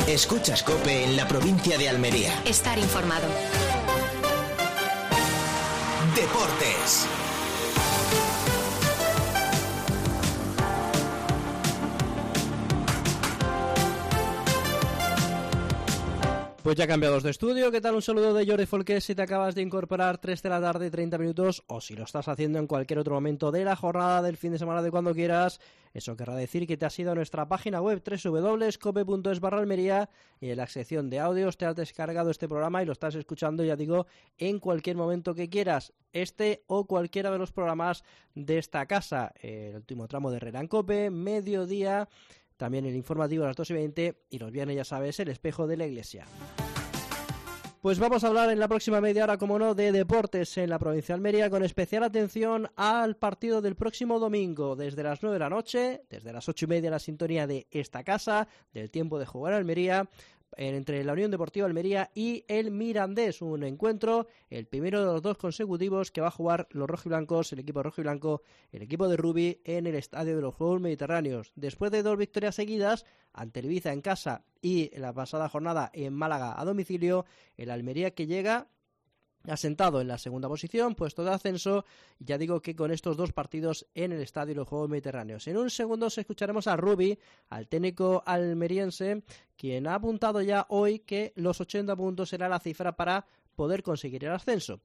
Escuchas COPE en la provincia de Almería. Estar informado. Deportes. Pues ya cambiados de estudio, ¿qué tal? Un saludo de Jordi Folqués si te acabas de incorporar 3 de la tarde, 30 minutos, o si lo estás haciendo en cualquier otro momento de la jornada, del fin de semana, de cuando quieras. Eso querrá decir que te has ido a nuestra página web www.cope.es/Almería y en la sección de audios te has descargado este programa y lo estás escuchando, ya digo, en cualquier momento que quieras, este o cualquiera de los programas de esta casa. El último tramo de Herrera en Cope, mediodía, también el informativo a las 2:20 y los viernes, ya sabes, el espejo de la iglesia. Pues vamos a hablar en la próxima media hora, como no, de deportes en la provincia de Almería, con especial atención al partido del próximo domingo, desde las 9 de la noche, desde las 8:30, la sintonía de esta casa, del tiempo de jugar a Almería, entre la Unión Deportiva Almería y el Mirandés, un encuentro, el primero de los 2 consecutivos que va a jugar los rojiblancos, el equipo rojiblanco, el equipo de Rubi, en el Estadio de los Juegos Mediterráneos. Después de 2 victorias seguidas, ante el Ibiza en casa y en la pasada jornada en Málaga a domicilio, el Almería que llega asentado en la segunda posición, puesto de ascenso, ya digo que con estos 2 partidos en el Estadio de los Juegos Mediterráneos. En un segundo escucharemos a Rubi, al técnico almeriense, quien ha apuntado ya hoy que los 80 puntos será la cifra para poder conseguir el ascenso.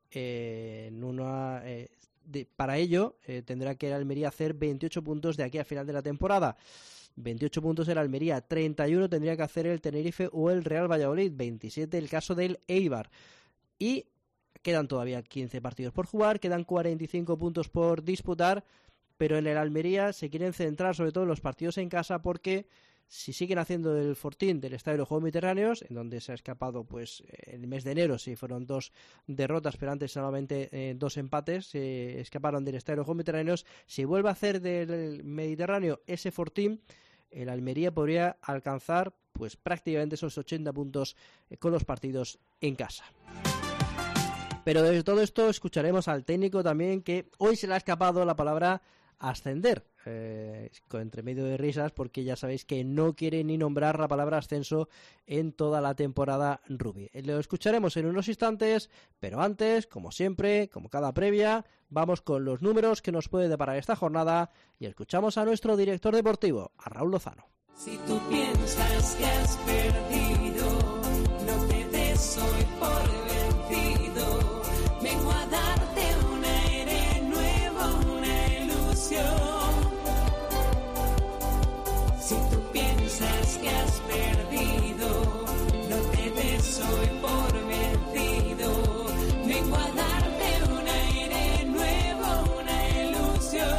Para ello tendrá que el Almería hacer 28 puntos de aquí a final de la temporada. 28 puntos el Almería, 31 tendría que hacer el Tenerife o el Real Valladolid, 27 el caso del Eibar. Y quedan todavía 15 partidos por jugar, quedan 45 puntos por disputar, pero en el Almería se quieren centrar sobre todo en los partidos en casa, porque si siguen haciendo el fortín del Estadio de los Juegos Mediterráneos, en donde se ha escapado pues el mes de enero, sí fueron 2 derrotas, pero antes solamente 2 empates, se escaparon del Estadio de los Juegos Mediterráneos. Si vuelve a hacer del Mediterráneo ese fortín, el Almería podría alcanzar pues prácticamente esos 80 puntos con los partidos en casa. Pero de todo esto escucharemos al técnico también, que hoy se le ha escapado la palabra ascender, entre medio de risas, porque ya sabéis que no quiere ni nombrar la palabra ascenso en toda la temporada Rubi. Lo escucharemos en unos instantes, pero antes, como siempre, como cada previa, vamos con los números que nos puede deparar esta jornada y escuchamos a nuestro director deportivo, a Raúl Lozano. Si tú piensas que has perdido, no te des hoy por vencido. Vengo a darte un aire nuevo, una ilusión. Si tú piensas que has perdido, no te des hoy por vencido. Vengo a darte un aire nuevo, una ilusión.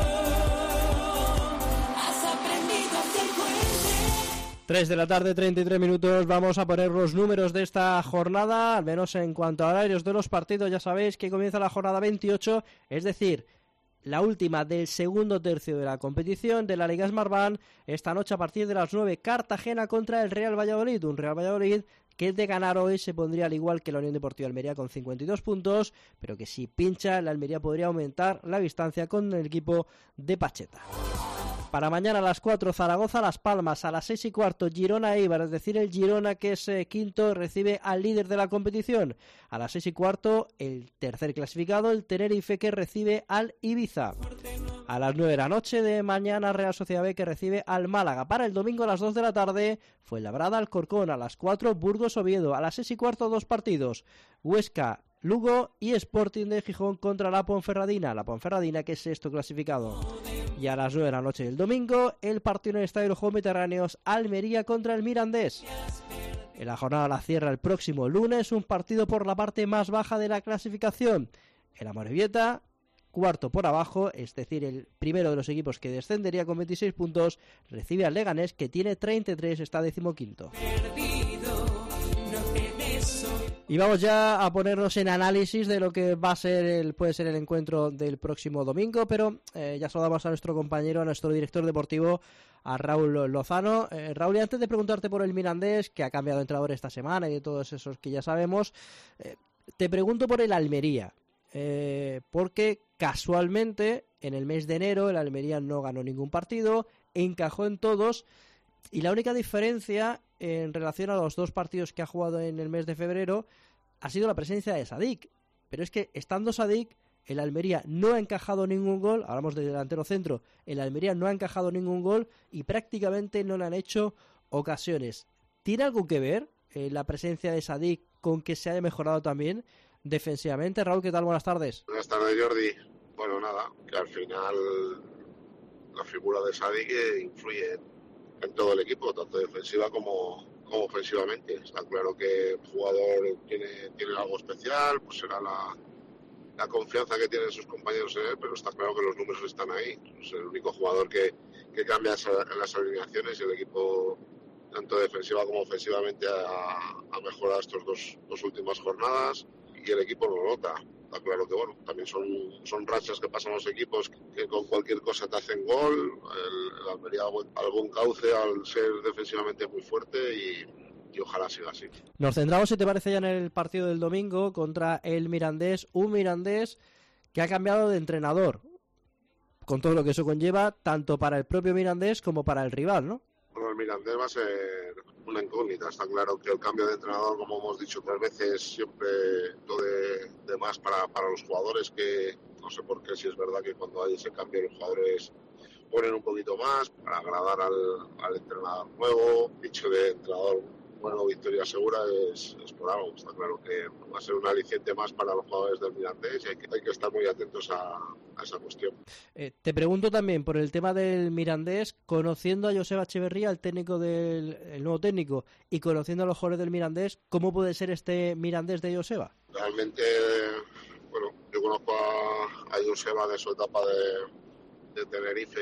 Has aprendido a ser fuerte. 3 de la tarde, 33 minutos, vamos a poner los números de esta jornada, al menos en cuanto a horarios de los partidos. Ya sabéis que comienza la jornada 28, es decir, la última del segundo tercio de la competición de la Liga Smartbank. Esta noche a partir de las 9, Cartagena contra el Real Valladolid, un Real Valladolid que de ganar hoy se pondría al igual que la Unión Deportiva Almería con 52 puntos, pero que si pincha, la Almería podría aumentar la distancia con el equipo de Pacheta. Para mañana a las 4, Zaragoza Las Palmas, a las 6:15, Girona Eibar, es decir, el Girona, que es quinto, recibe al líder de la competición. A las 6:15, el tercer clasificado, el Tenerife, que recibe al Ibiza. A las 9 de la noche de mañana, Real Sociedad B, que recibe al Málaga. Para el domingo a las 2 de la tarde, Fuenlabrada Alcorcón. A las 4, Burgos Oviedo. A las 6:15, 2 partidos, Huesca Lugo y Sporting de Gijón contra la Ponferradina. La Ponferradina, que es sexto clasificado. Y a las 9 de la noche del domingo, el partido en el Estadio de los Juegos Mediterráneos, Almería contra el Mirandés. En la jornada la cierra el próximo lunes, un partido por la parte más baja de la clasificación. El Amorebieta, cuarto por abajo, es decir, el primero de los equipos que descendería con 26 puntos, recibe al Leganés, que tiene 33, está 15º. Y vamos ya a ponernos en análisis de lo que va a ser puede ser el encuentro del próximo domingo, pero ya saludamos a nuestro compañero, a nuestro director deportivo, a Raúl Lozano. Raúl, y antes de preguntarte por el Mirandés, que ha cambiado de entrenador esta semana y de todos esos que ya sabemos, te pregunto por el Almería, porque casualmente en el mes de enero el Almería no ganó ningún partido, encajó en todos, Y la única diferencia en relación a los 2 partidos que ha jugado en el mes de febrero ha sido la presencia de Sadik. Pero es que estando Sadik, el Almería no ha encajado ningún gol. Hablamos de delantero centro. El Almería no ha encajado ningún gol y prácticamente no le han hecho ocasiones. ¿Tiene algo que ver la presencia de Sadik con que se haya mejorado también defensivamente? Raúl, ¿qué tal? Buenas tardes. Buenas tardes, Jordi. Bueno, nada, que al final la figura de Sadik influye en todo el equipo, tanto defensiva como ofensivamente. Está claro que el jugador tiene algo especial, pues será la confianza que tienen sus compañeros en él, pero está claro que los números están ahí. Es el único jugador que cambia en las alineaciones y el equipo, tanto defensiva como ofensivamente, ha mejorado estas dos últimas jornadas y el equipo lo nota. Está claro que bueno, también son rachas que pasan los equipos que con cualquier cosa te hacen gol. El Almería al buen cauce al ser defensivamente muy fuerte y ojalá siga así. Nos centramos, si te parece, ya en el partido del domingo contra el Mirandés, un Mirandés que ha cambiado de entrenador, con todo lo que eso conlleva, tanto para el propio Mirandés como para el rival, ¿no? Bueno, el Mirandés va a ser una incógnita. Está claro que el cambio de entrenador, como hemos dicho 3 veces, siempre lo de más para los jugadores, que no sé por qué, si es verdad que cuando hay ese cambio los jugadores ponen un poquito más para agradar al entrenador nuevo. Dicho de entrenador bueno, victoria segura es por algo. Está claro que va a ser un aliciente más para los jugadores del Mirandés y hay que estar muy atentos a esa cuestión. Te pregunto también por el tema del Mirandés, conociendo a Joseba Echeverría, el nuevo técnico, y conociendo a los jugadores del Mirandés, ¿cómo puede ser este Mirandés de Joseba? Realmente, bueno, yo conozco a Joseba de su etapa de Tenerife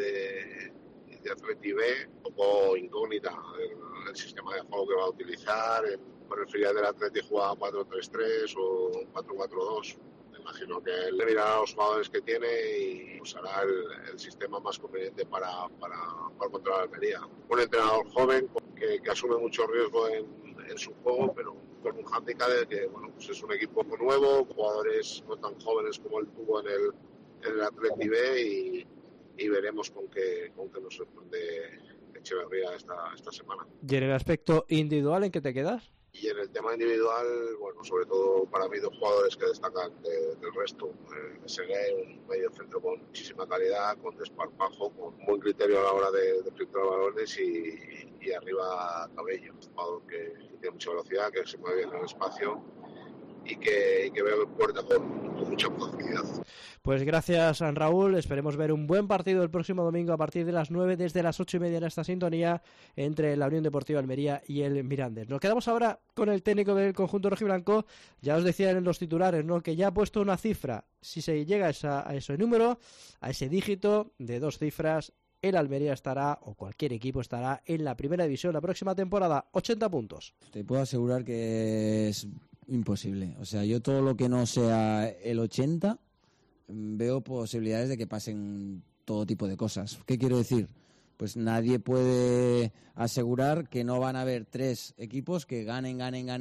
y de Atleti B, un poco incógnita el sistema de juego que va a utilizar. Por el filial del Atleti jugaba 4-3-3 o 4-4-2. Me imagino que él le mirará a los jugadores que tiene y usará el sistema más conveniente para contra la Almería. Un entrenador joven que asume mucho riesgo en su juego, pero con un hándicap de que bueno, pues es un equipo nuevo, jugadores no tan jóvenes como él tuvo en el Atleti B y veremos con qué nos sorprende Echeverría esta semana. ¿Y en el aspecto individual en qué te quedas? Y en el tema individual, bueno, sobre todo para mí 2 jugadores que destacan del resto. Segué, un medio centro con muchísima calidad, con desparpajo, con buen criterio a la hora de filtrar balones y arriba Cabello. Un jugador que tiene mucha velocidad, que se mueve bien en el espacio y que veo en puerta con mucha facilidad. Pues gracias, Raúl. Esperemos ver un buen partido el próximo domingo a partir de las 9, desde las 8:30 en esta sintonía entre la Unión Deportiva Almería y el Mirandés. Nos quedamos ahora con el técnico del conjunto rojiblanco. Ya os decía en los titulares, ¿no?, que ya ha puesto una cifra. Si se llega a ese número, a ese dígito de 2 cifras, el Almería estará, o cualquier equipo estará, en la primera división la próxima temporada. 80 puntos. Te puedo asegurar que es imposible. O sea, yo todo lo que no sea el 80 veo posibilidades de que pasen todo tipo de cosas. ¿Qué quiero decir? Pues nadie puede asegurar que no van a haber 3 equipos que ganen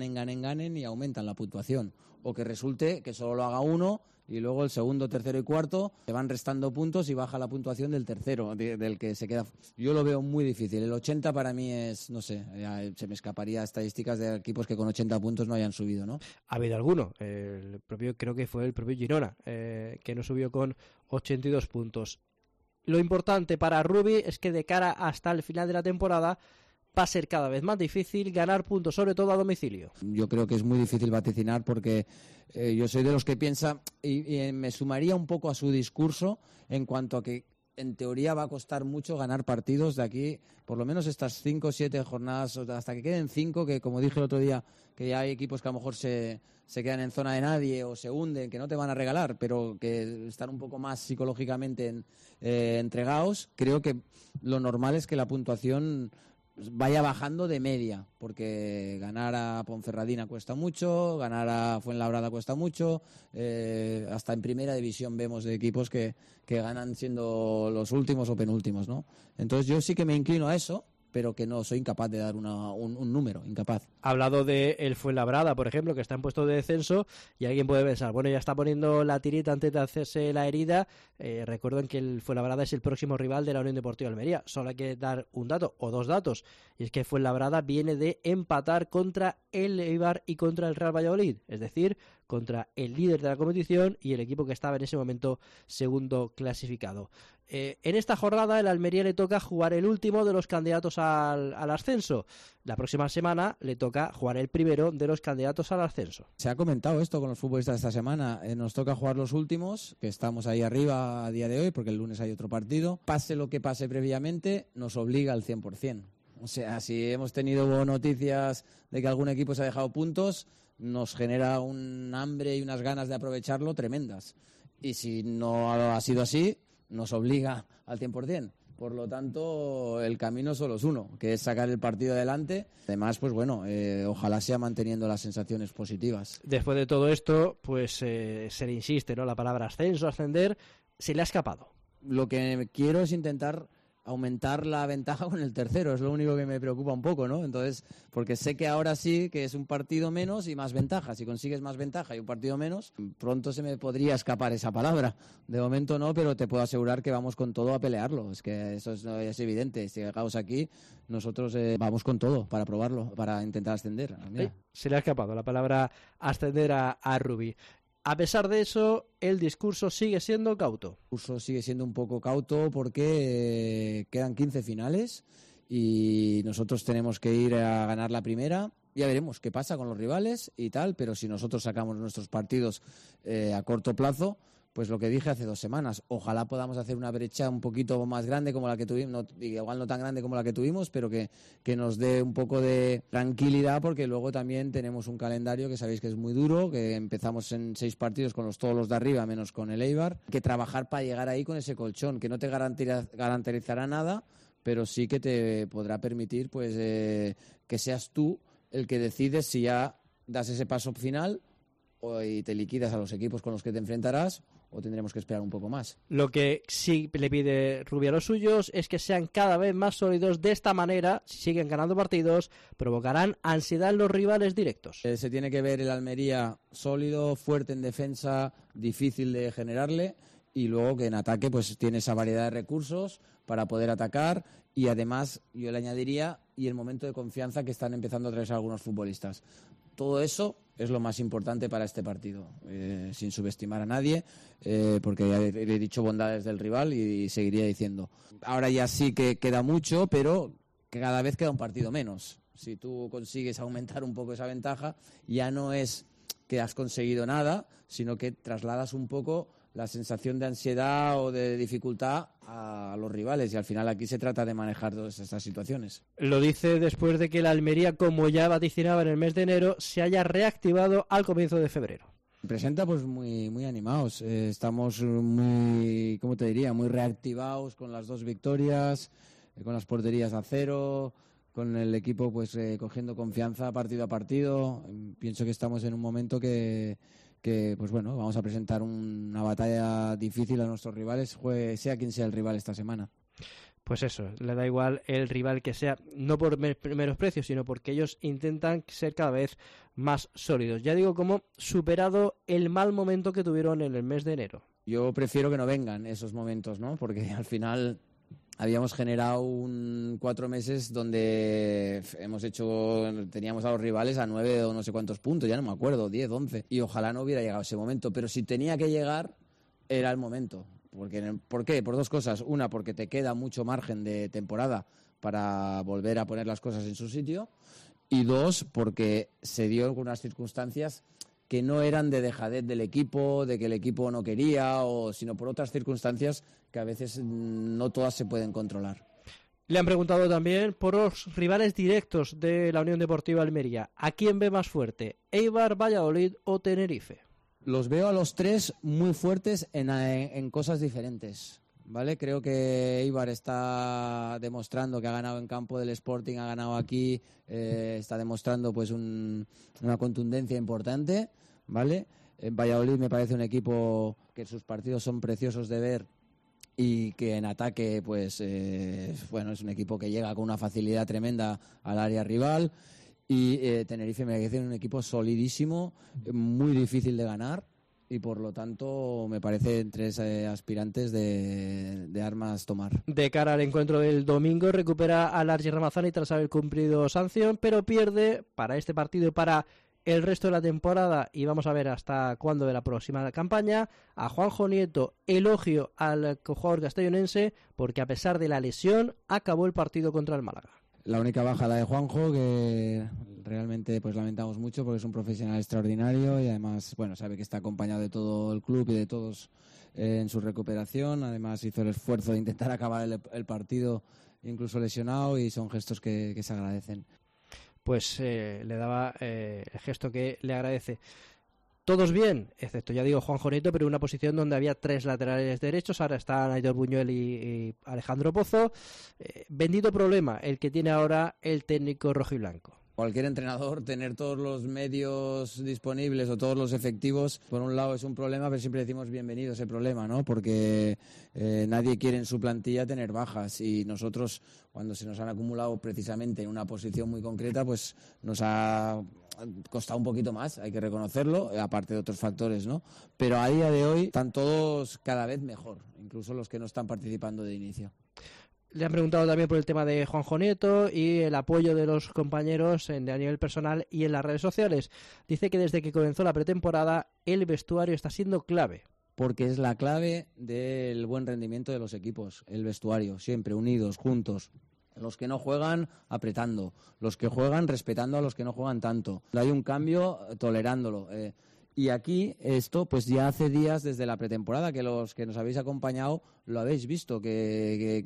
y aumentan la puntuación, o que resulte que solo lo haga uno y luego el segundo, tercero y cuarto se van restando puntos y baja la puntuación del tercero, del que se queda. Yo lo veo muy difícil. El 80 para mí es, no sé, se me escaparía estadísticas de equipos que con 80 puntos no hayan subido, ¿no? Ha habido alguno, creo que fue el propio Girona, que no subió con 82 puntos. Lo importante para Rubi es que de cara hasta el final de la temporada va a ser cada vez más difícil ganar puntos, sobre todo a domicilio. Yo creo que es muy difícil vaticinar porque yo soy de los que piensa, y me sumaría un poco a su discurso en cuanto a que en teoría va a costar mucho ganar partidos de aquí, por lo menos estas 5 o 7 jornadas, hasta que queden 5, que como dije el otro día, que ya hay equipos que a lo mejor se quedan en zona de nadie o se hunden, que no te van a regalar, pero que están un poco más psicológicamente entregados. Creo que lo normal es que la puntuación vaya bajando de media, porque ganar a Ponferradina cuesta mucho, ganar a Fuenlabrada cuesta mucho, hasta en primera división vemos de equipos que ganan siendo los últimos o penúltimos, ¿no? Entonces yo sí que me inclino a eso, pero que no soy incapaz de dar un número, incapaz. Ha hablado de el Fuenlabrada, por ejemplo, que está en puesto de descenso, y alguien puede pensar, bueno, ya está poniendo la tirita antes de hacerse la herida. Recuerden que el Fuenlabrada es el próximo rival de la Unión Deportiva Almería. Solo hay que dar un dato o dos datos, y es que Fuenlabrada viene de empatar contra el Eibar y contra el Real Valladolid, es decir, contra el líder de la competición y el equipo que estaba en ese momento segundo clasificado. En esta jornada el Almería le toca jugar el último de los candidatos al ascenso. La próxima semana le toca jugar el primero de los candidatos al ascenso. Se ha comentado esto con los futbolistas esta semana. Nos toca jugar los últimos, que estamos ahí arriba a día de hoy, porque el lunes hay otro partido. Pase lo que pase previamente, nos obliga al 100%. O sea, si hemos tenido noticias de que algún equipo se ha dejado puntos, nos genera un hambre y unas ganas de aprovecharlo tremendas. Y si no ha sido así, nos obliga al 100%. Por lo tanto, el camino solo es uno, que es sacar el partido adelante. Además, pues bueno, ojalá sea manteniendo las sensaciones positivas. Después de todo esto, pues se le insiste, ¿no? La palabra ascenso, ascender, se le ha escapado. Lo que quiero es intentar aumentar la ventaja con el tercero, es lo único que me preocupa un poco, ¿no? Entonces, porque sé que ahora sí que es un partido menos y más ventaja. Si consigues más ventaja y un partido menos, pronto se me podría escapar esa palabra. De momento no, pero te puedo asegurar que vamos con todo a pelearlo. Es que eso es evidente. Si llegamos aquí, nosotros vamos con todo para probarlo, para intentar ascender. Sí, se le ha escapado la palabra ascender a Rubí. A pesar de eso, el discurso sigue siendo cauto. El discurso sigue siendo un poco cauto porque quedan 15 finales y nosotros tenemos que ir a ganar la primera. Ya veremos qué pasa con los rivales y tal, pero si nosotros sacamos nuestros partidos a corto plazo, pues lo que dije hace 2 semanas, ojalá podamos hacer una brecha un poquito más grande como la que tuvimos, igual no tan grande como la que tuvimos, pero que nos dé un poco de tranquilidad, porque luego también tenemos un calendario que sabéis que es muy duro, que empezamos en 6 partidos con todos los de arriba, menos con el Eibar, que trabajar para llegar ahí con ese colchón, que no te garantizará nada, pero sí que te podrá permitir pues que seas tú el que decides si ya das ese paso final y te liquidas a los equipos con los que te enfrentarás, o tendremos que esperar un poco más. Lo que sí le pide Rubí a los suyos es que sean cada vez más sólidos. De esta manera, si siguen ganando partidos, provocarán ansiedad en los rivales directos. Se tiene que ver el Almería sólido, fuerte en defensa, difícil de generarle, y luego que en ataque pues tiene esa variedad de recursos para poder atacar, y además yo le añadiría y el momento de confianza que están empezando a traer algunos futbolistas. Todo eso es lo más importante para este partido, sin subestimar a nadie, porque ya he dicho bondades del rival y seguiría diciendo. Ahora ya sí que queda mucho, pero cada vez queda un partido menos. Si tú consigues aumentar un poco esa ventaja, ya no es que has conseguido nada, sino que trasladas un poco la sensación de ansiedad o de dificultad a los rivales, y al final aquí se trata de manejar todas estas situaciones. Lo dice después de que la Almería, como ya vaticinaba en el mes de enero, se haya reactivado al comienzo de febrero. Presenta pues muy animados, estamos muy, ¿cómo te diría?, muy reactivados con las 2 victorias, con las porterías a 0, con el equipo pues cogiendo confianza partido a partido. Pienso que estamos en un momento que pues bueno, vamos a presentar una batalla difícil a nuestros rivales, sea quien sea el rival esta semana. Pues eso, le da igual el rival que sea, no por menosprecio, sino porque ellos intentan ser cada vez más sólidos. Ya digo, como superado el mal momento que tuvieron en el mes de enero. Yo prefiero que no vengan esos momentos, ¿no? Porque al final habíamos generado 4 meses donde teníamos a los rivales a 9 o no sé cuántos puntos, ya no me acuerdo, 10, 11, y ojalá no hubiera llegado ese momento, pero si tenía que llegar, era el momento. ¿Por qué? Por 2 cosas. Una, porque te queda mucho margen de temporada para volver a poner las cosas en su sitio, y 2, porque se dio algunas circunstancias que no eran de dejadez del equipo, de que el equipo no quería, sino por otras circunstancias que a veces no todas se pueden controlar. Le han preguntado también por los rivales directos de la Unión Deportiva Almería. ¿A quién ve más fuerte? ¿Eibar, Valladolid o Tenerife? Los veo a los 3 muy fuertes en cosas diferentes, ¿vale? Creo que Eibar está demostrando que ha ganado en campo del Sporting, ha ganado aquí, está demostrando pues una contundencia importante, ¿vale? En Valladolid me parece un equipo que sus partidos son preciosos de ver y que en ataque pues bueno, es un equipo que llega con una facilidad tremenda al área rival y Tenerife me parece un equipo solidísimo, muy difícil de ganar y por lo tanto me parecen tres aspirantes de armas tomar. De cara al encuentro del domingo recupera a Largi Ramazani tras haber cumplido sanción, pero pierde para este partido y para el resto de la temporada, y vamos a ver hasta cuándo de la próxima campaña, a Juanjo Nieto. Elogio al jugador castellonense porque a pesar de la lesión acabó el partido contra el Málaga. La única baja la de Juanjo, que realmente pues lamentamos mucho porque es un profesional extraordinario y además bueno, sabe que está acompañado de todo el club y de todos en su recuperación. Además hizo el esfuerzo de intentar acabar el partido incluso lesionado y son gestos que se agradecen. Pues le daba el gesto que le agradece. Todos bien, excepto, ya digo, Juanjo Nieto, pero en una posición donde había tres laterales derechos. Ahora están Aitor Buñuel y Alejandro Pozo. Bendito problema el que tiene ahora el técnico rojiblanco. Cualquier entrenador, tener todos los medios disponibles o todos los efectivos, por un lado es un problema, pero siempre decimos bienvenido ese problema, ¿no? Porque nadie quiere en su plantilla tener bajas y nosotros, cuando se nos han acumulado precisamente en una posición muy concreta, pues nos ha costado un poquito más, hay que reconocerlo, aparte de otros factores, ¿no? Pero a día de hoy están todos cada vez mejor, incluso los que no están participando de inicio. Le han preguntado también por el tema de Juanjo Nieto y el apoyo de los compañeros a nivel personal y en las redes sociales. Dice que desde que comenzó la pretemporada el vestuario está siendo clave. Porque es la clave del buen rendimiento de los equipos, el vestuario, siempre unidos, juntos. Los que no juegan apretando, los que juegan respetando a los que no juegan tanto. Hay un cambio tolerándolo. Y aquí esto pues ya hace días desde la pretemporada que los que nos habéis acompañado lo habéis visto, que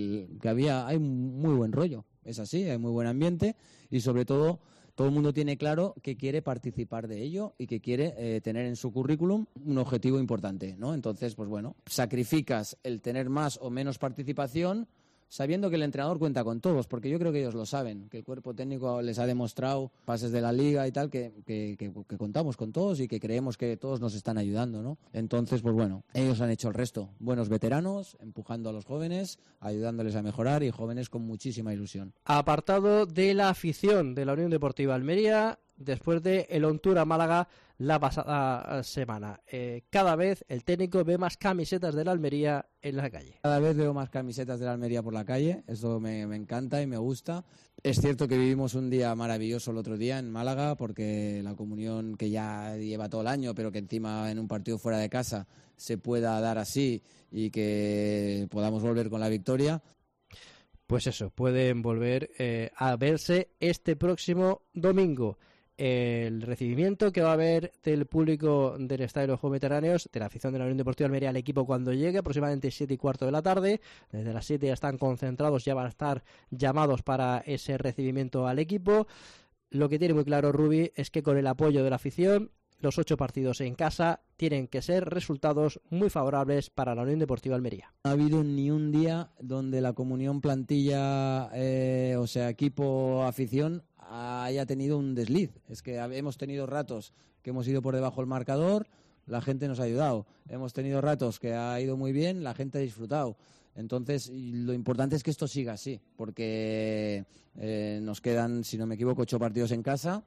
hay muy buen rollo, es así, hay muy buen ambiente y sobre todo el mundo tiene claro que quiere participar de ello y que quiere tener en su currículum un objetivo importante, ¿no? Entonces, pues bueno, sacrificas el tener más o menos participación sabiendo que el entrenador cuenta con todos, porque yo creo que ellos lo saben, que el cuerpo técnico les ha demostrado, pases de la liga y tal, que contamos con todos y que creemos que todos nos están ayudando, ¿no? Entonces, pues bueno, ellos han hecho el resto. Buenos veteranos, empujando a los jóvenes, ayudándoles a mejorar y jóvenes con muchísima ilusión. Apartado de la afición de la Unión Deportiva Almería, después de el Ontura Málaga la pasada semana. Cada vez el técnico ve más camisetas de la Almería en la calle. Cada vez veo más camisetas de la Almería por la calle, eso me encanta y me gusta. Es cierto que vivimos un día maravilloso el otro día en Málaga, porque la comunión que ya lleva todo el año, pero que encima en un partido fuera de casa se pueda dar así y que podamos volver con la victoria. Pues eso, pueden volver a verse este próximo domingo. El recibimiento que va a haber del público del Estadio de los Juegos Mediterráneos, de la afición de la Unión Deportiva Almería al equipo cuando llegue, aproximadamente 7:15 de la tarde. Desde las 7 ya están concentrados, ya van a estar llamados para ese recibimiento al equipo. Lo que tiene muy claro Rubi es que con el apoyo de la afición, los 8 partidos en casa tienen que ser resultados muy favorables para la Unión Deportiva Almería. No ha habido ni un día donde la comunión plantilla, o sea, equipo-afición, haya tenido un desliz. Es que hemos tenido ratos que hemos ido por debajo del marcador, la gente nos ha ayudado. Hemos tenido ratos que ha ido muy bien, la gente ha disfrutado. Entonces, lo importante es que esto siga así, porque nos quedan, si no me equivoco, 8 partidos en casa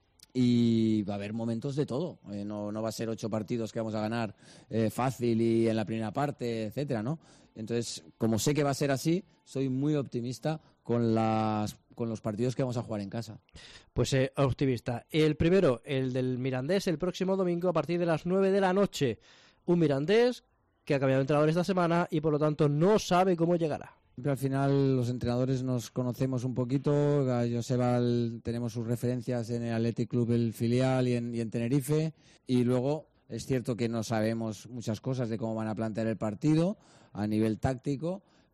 y va a haber momentos de todo. No va a ser 8 partidos que vamos a ganar fácil y en la primera parte, etcétera, ¿no? Entonces, como sé que va a ser así, soy muy optimista con los partidos que vamos a jugar en casa. Pues optimista. El primero, el del Mirandés, el próximo domingo a partir de las 9 de la noche. Un Mirandés que ha cambiado de entrenador esta semana y por lo tanto no sabe cómo llegará. Al final los entrenadores nos conocemos un poquito. A Joseba tenemos sus referencias en el Athletic Club, el filial, y en Tenerife. Y luego es cierto que no sabemos muchas cosas de cómo van a plantear el partido a nivel táctico,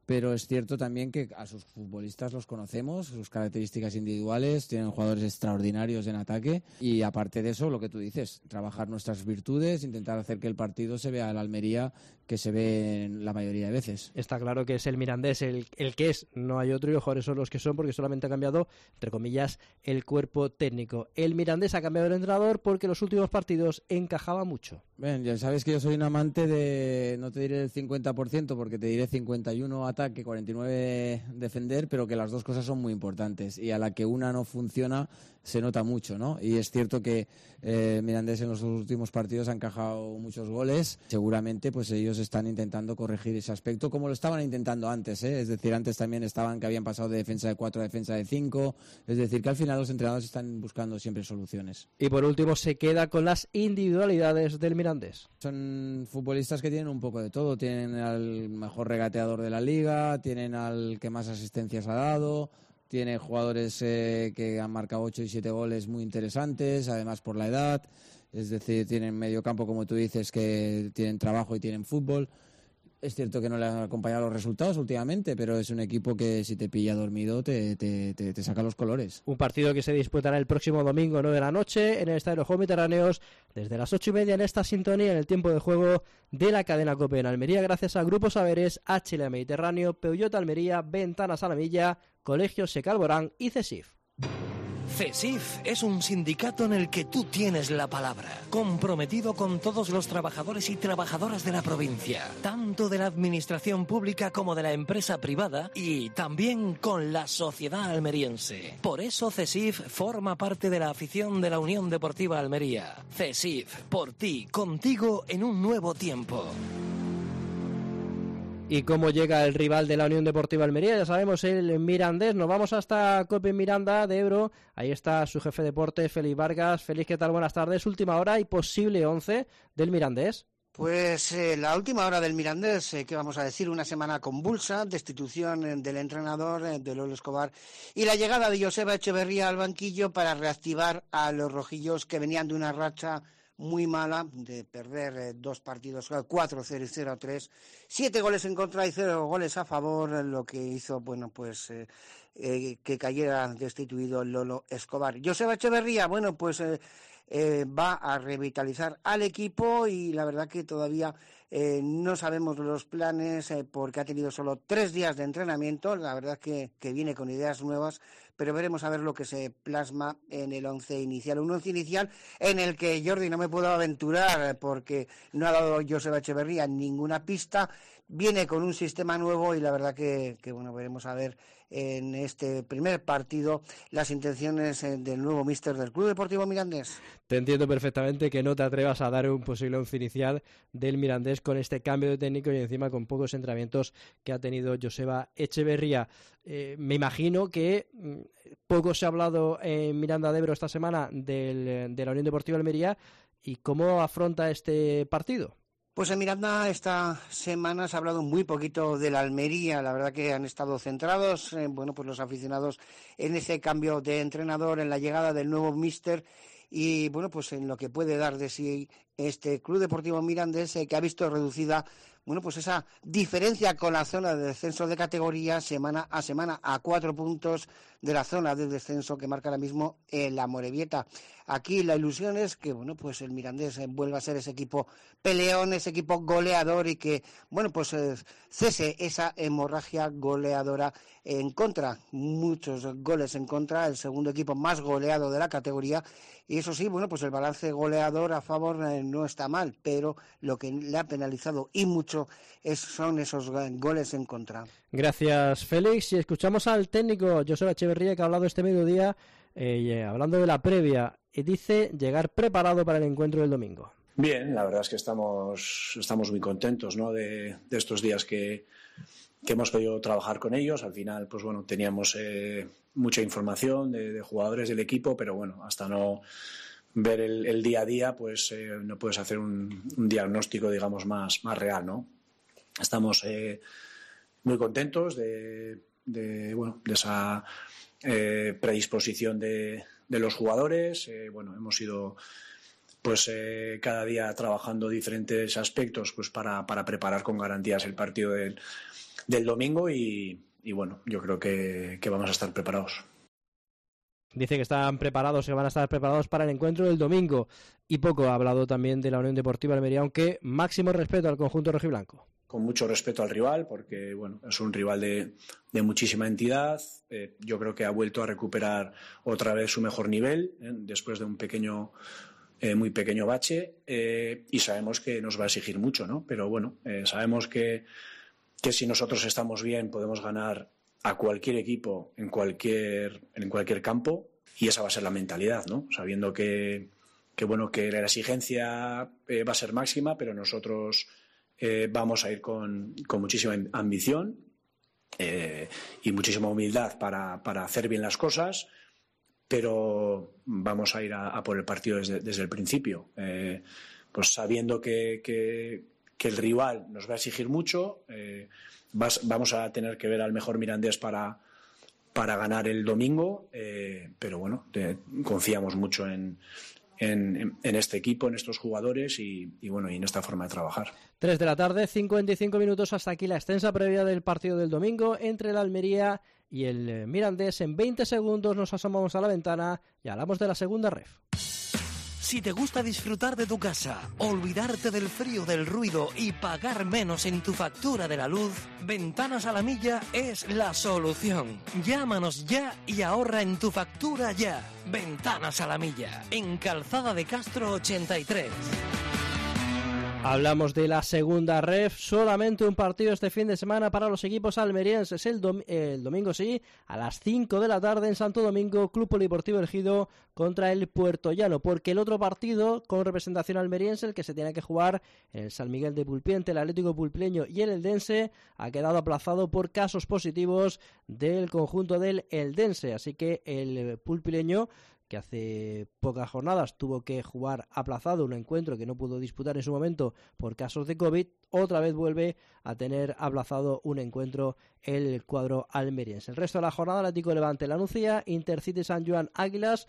pero es cierto también que a sus futbolistas los conocemos, sus características individuales, tienen jugadores extraordinarios en ataque y aparte de eso, lo que tú dices, trabajar nuestras virtudes, intentar hacer que el partido se vea al Almería que se ve en la mayoría de veces. Está claro que es el Mirandés el que es, no hay otro y los jugadores son los que son porque solamente ha cambiado, entre comillas, el cuerpo técnico. El Mirandés ha cambiado el entrenador porque los últimos partidos encajaba mucho. Bien, ya sabes que yo soy un amante de, no te diré el 50% porque te diré 51 ataque, 49 defender, pero que las dos cosas son muy importantes y a la que una no funciona se nota mucho, ¿no? Y es cierto que Mirandés en los últimos partidos ha encajado muchos goles, seguramente pues ellos están intentando corregir ese aspecto como lo estaban intentando antes, es decir, antes también estaban que habían pasado de defensa de 4 a defensa de 5, es decir, que al final los entrenadores están buscando siempre soluciones. Y por último se queda con las individualidades del Mirandés. Son futbolistas que tienen un poco de todo, tienen al mejor regateador de la liga, tienen al que más asistencias ha dado, tiene jugadores que han marcado 8 y 7 goles muy interesantes, además por la edad, es decir, tienen medio campo, como tú dices, que tienen trabajo y tienen fútbol. Es cierto que no le han acompañado los resultados últimamente, pero es un equipo que si te pilla dormido te saca los colores. Un partido que se disputará el próximo domingo 9 de la noche en el Estadio de los Juegos Mediterráneos desde las 8:30 en esta sintonía en el tiempo de juego de la cadena COPE en Almería gracias a Grupo Saberes, HLA Mediterráneo, Peugeot Almería, Ventanas Alamilla, Colegio Secalborán y CESIF. CESIF es un sindicato en el que tú tienes la palabra, comprometido con todos los trabajadores y trabajadoras de la provincia, tanto de la administración pública como de la empresa privada y también con la sociedad almeriense. Por eso CESIF forma parte de la afición de la Unión Deportiva Almería. CESIF, por ti, contigo en un nuevo tiempo. ¿Y cómo llega el rival de la Unión Deportiva Almería? Ya sabemos, el Mirandés. Nos vamos hasta Cope Miranda de Ebro. Ahí está su jefe de deportes, Félix Vargas. Félix, ¿qué tal? Buenas tardes. Última hora y posible 11 del Mirandés. Pues la última hora del Mirandés, ¿qué vamos a decir? Una semana convulsa, destitución del entrenador, de Lolo Escobar, y la llegada de Joseba Echeverría al banquillo para reactivar a los rojillos que venían de una racha muy mala, de perder 2 partidos, 4-0 y 0-3, 7 goles en contra y 0 goles a favor, lo que hizo, bueno, pues que cayera destituido Lolo Escobar. Joseba Echeverría, bueno, pues va a revitalizar al equipo y la verdad que todavía no sabemos los planes porque ha tenido solo 3 días de entrenamiento, la verdad que viene con ideas nuevas, pero veremos a ver lo que se plasma en el 11 inicial. Un 11 inicial en el que, Jordi, no me puedo aventurar porque no ha dado Joseba Echeverría ninguna pista, viene con un sistema nuevo y la verdad que bueno, veremos a ver en este primer partido las intenciones del nuevo míster del Club Deportivo Mirandés. Te entiendo perfectamente que no te atrevas a dar un posible 11 inicial del Mirandés con este cambio de técnico y encima con pocos entrenamientos que ha tenido Joseba Echeverría. Me imagino que poco se ha hablado en Miranda de Ebro esta semana de la Unión Deportiva Almería y cómo afronta este partido. Pues en Miranda esta semana se ha hablado muy poquito de la Almería, la verdad que han estado centrados, bueno, pues los aficionados en ese cambio de entrenador, en la llegada del nuevo míster y bueno, pues en lo que puede dar de sí este Club Deportivo Mirandés que ha visto reducida, bueno, pues esa diferencia con la zona de descenso de categoría semana a semana a 4 puntos de la zona de descenso que marca ahora mismo la Morevieta. Aquí la ilusión es que, bueno, pues el Mirandés vuelva a ser ese equipo peleón, ese equipo goleador y que, bueno, pues cese esa hemorragia goleadora en contra. Muchos goles en contra, el segundo equipo más goleado de la categoría y eso sí, bueno, pues el balance goleador a favor no está mal, pero lo que le ha penalizado y mucho son esos goles en contra. Gracias, Félix. Y escuchamos al técnico Joseba Echeverría que ha hablado este mediodía, hablando de la previa, y dice llegar preparado para el encuentro del domingo. Bien, la verdad es que estamos muy contentos, ¿no? de estos días que hemos podido trabajar con ellos. Al final, pues bueno, teníamos mucha información de jugadores del equipo, pero bueno, hasta no ver el día a día, pues no puedes hacer un diagnóstico, digamos, más real, ¿no? Estamos muy contentos de esa predisposición de los jugadores. Bueno, hemos ido pues cada día trabajando diferentes aspectos pues para preparar con garantías el partido del domingo y bueno, yo creo que vamos a estar preparados. Dice que están preparados, que van a estar preparados para el encuentro del domingo. Y poco ha hablado también de la Unión Deportiva Almería, aunque máximo respeto al conjunto rojiblanco. Con mucho respeto al rival, porque bueno, es un rival de muchísima entidad. Yo creo que ha vuelto a recuperar otra vez su mejor nivel, después de un muy pequeño bache, y sabemos que nos va a exigir mucho, ¿no? Pero bueno, sabemos que si nosotros estamos bien podemos ganar a cualquier equipo en cualquier campo, y esa va a ser la mentalidad, ¿no? Sabiendo que la exigencia va a ser máxima, pero nosotros vamos a ir con muchísima ambición y muchísima humildad para hacer bien las cosas, pero vamos a ir a por el partido desde el principio, pues sabiendo que el rival nos va a exigir mucho. Vamos a tener que ver al mejor Mirandés para ganar el domingo, pero bueno, confiamos mucho en este equipo, en estos jugadores y en esta forma de trabajar. 3 de la tarde, 55 minutos, hasta aquí la extensa previa del partido del domingo entre el Almería y el Mirandés. En 20 segundos nos asomamos a la ventana y hablamos de la segunda ref. Si te gusta disfrutar de tu casa, olvidarte del frío, del ruido y pagar menos en tu factura de la luz, Ventanas a la Milla es la solución. Llámanos ya y ahorra en tu factura ya. Ventanas a la Milla, en Calzada de Castro 83. Hablamos de la segunda ref, solamente un partido este fin de semana para los equipos almerienses, el domingo sí, a las 5 de la tarde en Santo Domingo, Club Polideportivo Ejido contra el Puertollano, porque el otro partido con representación almeriense, el que se tiene que jugar en el San Miguel de Pulpiente, el Atlético Pulpileño y el Eldense, ha quedado aplazado por casos positivos del conjunto del Eldense, así que el Pulpileño, que hace pocas jornadas tuvo que jugar aplazado un encuentro que no pudo disputar en su momento por casos de COVID, otra vez vuelve a tener aplazado un encuentro el cuadro almeriense. El resto de la jornada, Atlético Levante La Nucía, Intercity San Joan Águilas,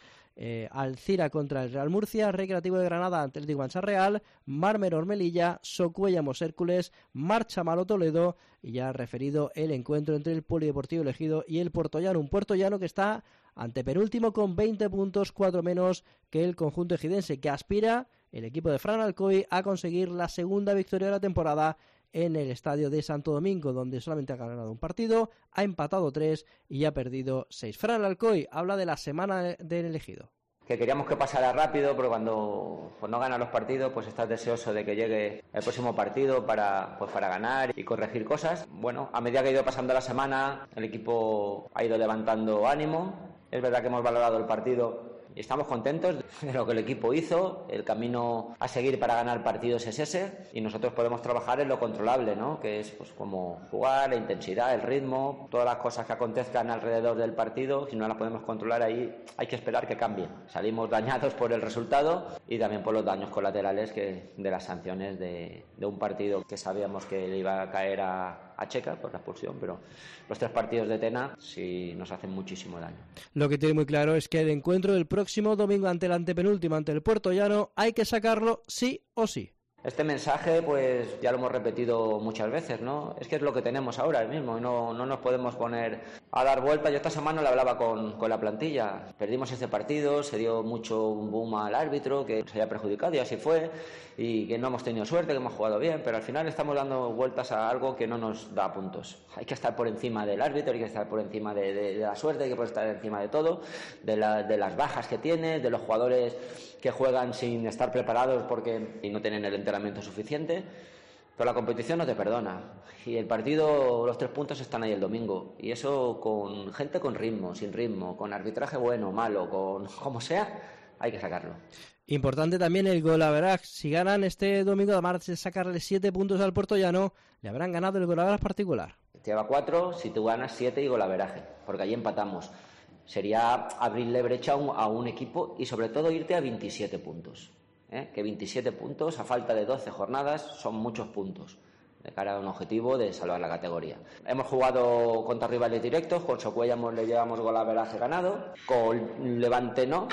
Alcira contra el Real Murcia, Recreativo de Granada Atlético Mancha Real, Marmer Melilla, Socuellamos Hércules, Marcha Malo Toledo, y ya referido el encuentro entre el Polideportivo Ejido y el Puertollano, un Puertollano que está antepenúltimo con 20 puntos, 4 menos que el conjunto ejidense, que aspira el equipo de Fran Alcoy a conseguir la segunda victoria de la temporada en el estadio de Santo Domingo, donde solamente ha ganado un partido, ha empatado 3 y ha perdido 6. Fran Alcoy habla de la semana del Ejido. Que queríamos que pasara rápido, porque cuando no ganas los partidos, pues estás deseoso de que llegue el próximo partido para ganar y corregir cosas. Bueno, a medida que ha ido pasando la semana, el equipo ha ido levantando ánimo. Es verdad que hemos valorado el partido y estamos contentos de lo que el equipo hizo. El camino a seguir para ganar partidos es ese, y nosotros podemos trabajar en lo controlable, ¿no? Que es pues como jugar, la intensidad, el ritmo, todas las cosas que acontezcan alrededor del partido. Si no las podemos controlar, ahí hay que esperar que cambien. Salimos dañados por el resultado y también por los daños colaterales de las sanciones de un partido que sabíamos que le iba a caer a Checa por la expulsión, pero los 3 partidos de Tena sí nos hacen muchísimo daño. Lo que tiene muy claro es que el encuentro del próximo domingo ante el antepenúltimo, ante el Puertollano, hay que sacarlo sí o sí. Este mensaje, pues ya lo hemos repetido muchas veces, ¿no? Es que es lo que tenemos ahora mismo y no nos podemos poner a dar vueltas. Yo esta semana le hablaba con la plantilla. Perdimos ese partido, se dio mucho un boom al árbitro, que se haya perjudicado y así fue, y que no hemos tenido suerte, que hemos jugado bien, pero al final estamos dando vueltas a algo que no nos da puntos. Hay que estar por encima del árbitro, hay que estar por encima de la suerte, hay que estar encima de todo, de las bajas que tiene, de los jugadores que juegan sin estar preparados y no tienen el entrenamiento suficiente, pero la competición no te perdona, y el partido, los 3 puntos están ahí el domingo, y eso con gente con ritmo, sin ritmo, con arbitraje bueno, malo, con como sea, hay que sacarlo. Importante también el golaveraje. Si ganan este domingo, además de sacarle 7 puntos al Puertollano, le habrán ganado el golaveraje particular. Lleva 4, si tú ganas 7 y golaveraje, porque allí empatamos. Sería abrirle brecha a un equipo y sobre todo irte a 27 puntos. Que 27 puntos a falta de 12 jornadas son muchos puntos de cara a un objetivo de salvar la categoría. Hemos jugado contra rivales directos, con Socuellamos le llevamos golaveraje ganado, con Levante no,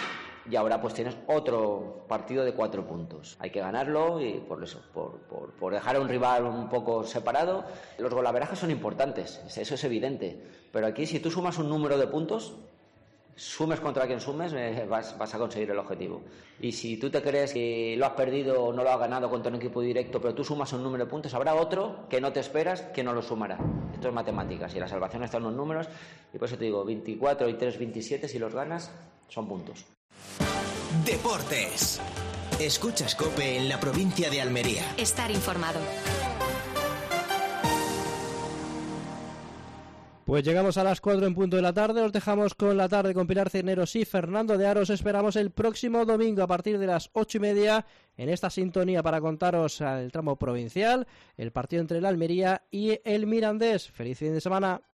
y ahora pues tienes otro partido de 4 puntos. Hay que ganarlo y por eso, por dejar a un rival un poco separado. Los golaverajes son importantes, eso es evidente, pero aquí si tú sumas un número de puntos, sumes contra quien sumes, vas a conseguir el objetivo. Y si tú te crees que lo has perdido o no lo has ganado contra un equipo directo, pero tú sumas un número de puntos, habrá otro que no te esperas que no lo sumará. Esto es matemáticas y la salvación está en los números, y por eso te digo, 24 y 3, 27, si los ganas, son puntos. Deportes. Escuchas COPE en la provincia de Almería. Estar informado. Pues llegamos a las 4 en punto de la tarde, os dejamos con la tarde con Pilar Cisneros y Fernando de Aro. Os esperamos el próximo domingo a partir de las 8:30 en esta sintonía para contaros el tramo provincial, el partido entre el Almería y el Mirandés. ¡Feliz fin de semana!